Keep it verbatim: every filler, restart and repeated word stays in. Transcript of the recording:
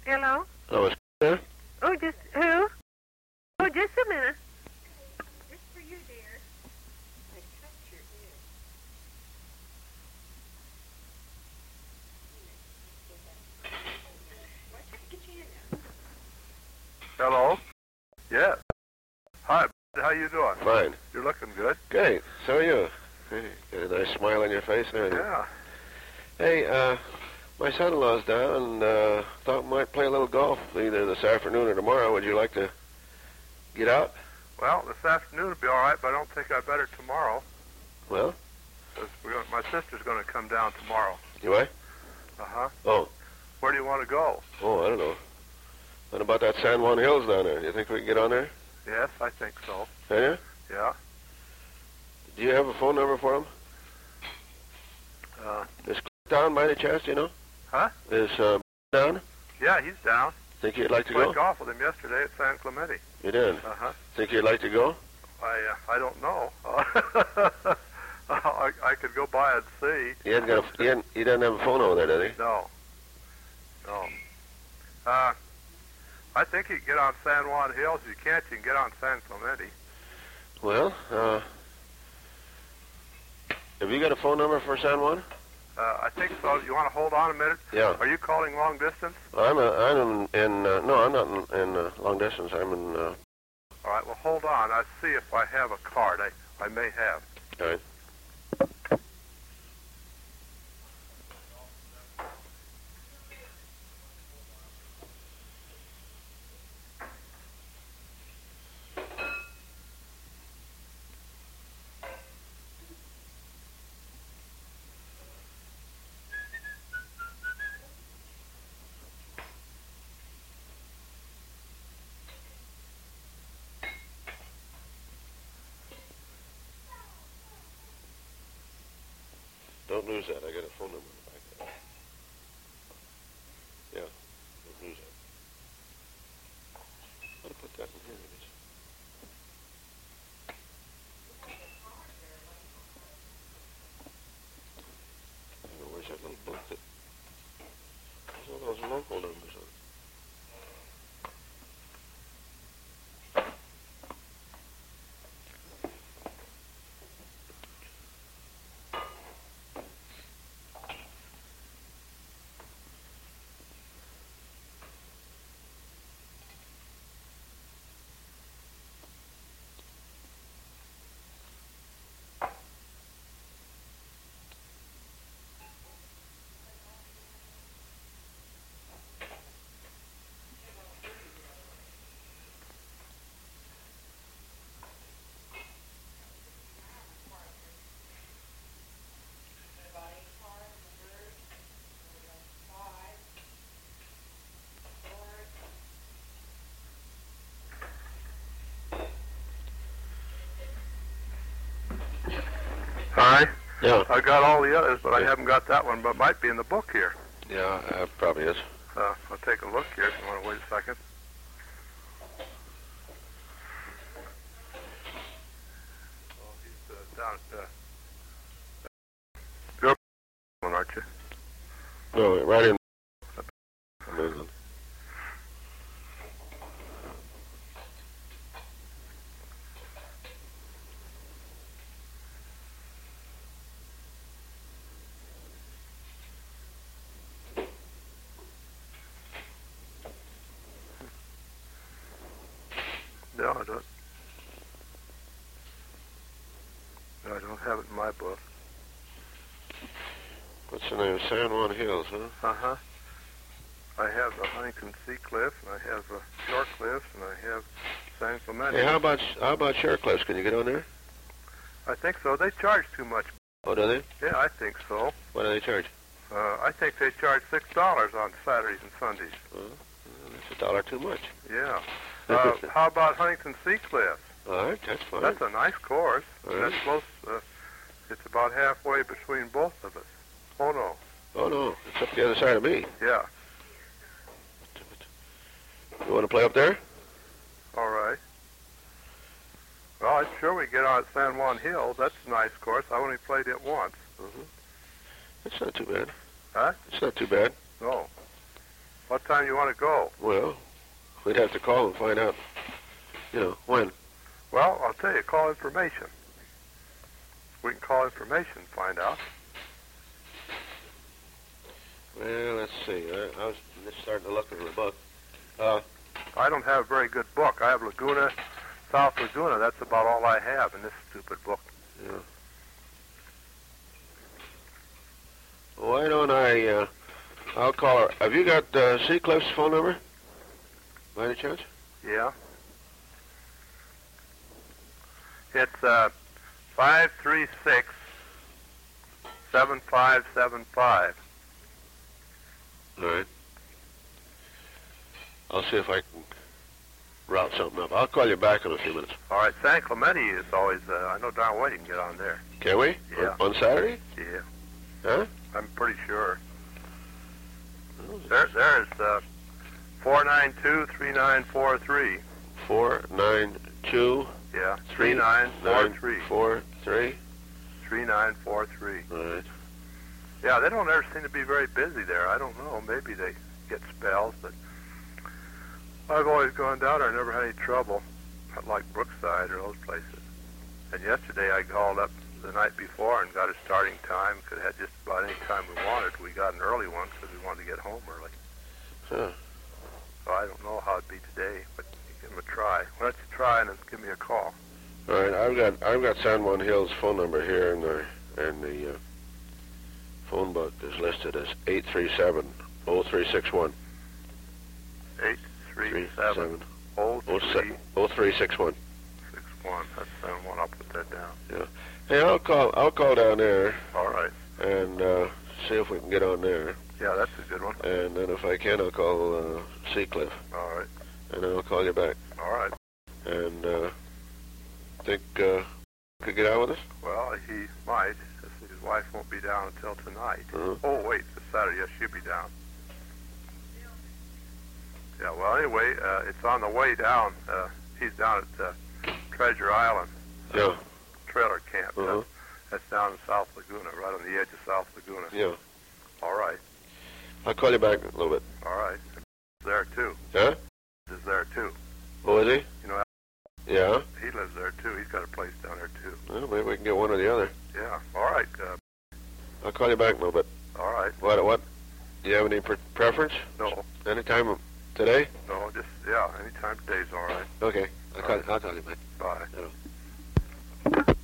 Hello? Oh, is there? Oh, just who? Oh, just a minute. It's for you, dear. I cut your ear. Why can't you get your hand out? Hello? Yes. Hi, how you doing? Fine. You're looking good. Great. So are you. Hey, got a nice smile on your face there. Yeah. Hey, uh, my son-in-law's down and uh, thought we might play a little golf either this afternoon or tomorrow. Would you like to get out? Well, this afternoon would be all right, but I don't think I better tomorrow. Well? 'Cause we're gonna, my sister's going to come down tomorrow. You what? Uh-huh. Oh. Where do you want to go? Oh, I don't know. What about that San Juan Hills down there? You think we can get on there? Yes, I think so. Can you? Yeah. Do you have a phone number for him? Uh, Is down by any chance, you know? Huh? Is uh, down? Yeah, he's down. Think you'd like to Played go? golf with him yesterday at San Clemente. You did? Uh-huh. Think you'd like to go? I uh, I don't know. I, I could go by and see. He hadn't got a, he, hadn't, he doesn't have a phone over there, does he? No. No. Uh, I think you can get on San Juan Hills. If you can't, you can get on San Clemente. Well, uh, have you got a phone number for San Juan? Uh, I think so. You want to hold on a minute? Yeah. Are you calling long distance? I'm a, I'm in, in uh, no, I'm not in, in uh, long distance. I'm in, uh... All right, well, hold on. I'll see if I have a card. I, I may have. All right. Don't lose that. I got a phone number in the back of that. Yeah, don't lose that. I'll put that in here. I guess. I don't know, where's that little book that... There's all those local numbers on it. Hi. Yeah. I got all the others, but I haven't got that one, but it might be in the book here. Yeah, uh, probably is. Uh, I'll take a look here if you want to wait a second. Oh, he's uh, down at, uh, you're one, aren't you? No, right in. No, I don't. No, I don't have it in my book. What's the name? San Juan Hills, huh? Uh-huh. I have the Huntington Sea Cliff, and I have the Shore Cliffs, and I have San Clemente. Hey, how about how about Shore Cliffs? Can you get on there? I think so. They charge too much. Oh, do they? Yeah, I think so. What do they charge? Uh, I think they charge six dollars on Saturdays and Sundays. Well, that's a dollar too much. Yeah. Uh, how about Huntington Sea Cliffs? All right, that's fine. That's a nice course. All And right. that's close. Uh, it's about halfway between both of us. Oh no. Oh no, it's up the other side of me. Yeah. You want to play up there? All right. Well, I'm sure we get on at San Juan Hills. That's a nice course. I only played it once. Mm-hmm. It's not too bad. Huh? It's not too bad. No. What time you want to go? Well, we'd have to call and find out, you know, when. Well, I'll tell you, call information. We can call information and find out. Well, let's see. I, I was just starting to look at the book. Uh, I don't have a very good book. I have Laguna, South Laguna. That's about all I have in this stupid book. yeah. Why don't I, uh, I'll call her. Have you got uh, Seacliff's phone number? By any chance? Yeah. It's uh, five three six, seven five seven five. All right. I'll see if I can route something up. I'll call you back in a few minutes. All right. San Clemente is always, uh, I know darn well you can get on there. Can we? Yeah. On, on Saturday? Yeah. Huh? I'm pretty sure. Oh, There, there is uh, four nine two, three nine four three. Four nine two Yeah, three nine four three. Four three. three nine four three. All right. Yeah, they don't ever seem to be very busy there. I don't know. Maybe they get spells, but I've always gone down there. I never had any trouble, not like Brookside or those places. And yesterday I called up the night before and got a starting time. Could have had just about any time we wanted. We got an early one because we wanted to get home early. Huh. So I don't know how it'd be today, but give them a try. Why don't you try and then give me a call? All right. I've got I've got San Juan Hills phone number here, and the and the uh, phone book is listed as eight three seven oh three six one. Eight three seven oh three oh three six one. six one. That's seven one. I'll put that down. Yeah. Hey, I'll call I'll call down there All right. and uh, see if we can get on there. Yeah, that's a good one. And then if I can, I'll call uh, Seacliff, All right. and then I'll call you back. All right. And uh, think uh, could get out with us? Well, he might. His wife won't be down until tonight. Uh-huh. Oh, wait, it's Saturday. Yes, she'll be down. Yeah, well, anyway, uh, it's on the way down. Uh, he's down at uh, Treasure Island uh, Yeah. trailer camp. Uh-huh. Uh, that's down in South Laguna, right on the edge of South Laguna. Yeah. All right. I'll call you back in a little bit. All right. There, too. Huh? Is there, too. Oh, is he? You know, Yeah. he lives there, too. He's got a place down there, too. Well, maybe we can get one or the other. Yeah. All right. Uh, I'll call you back in a little bit. all right. What? What? Do you have any pre- preference? No. Anytime today? No, just, yeah, anytime today's all right. Okay. I'll All call, right. I'll call you back. Bye. Yeah.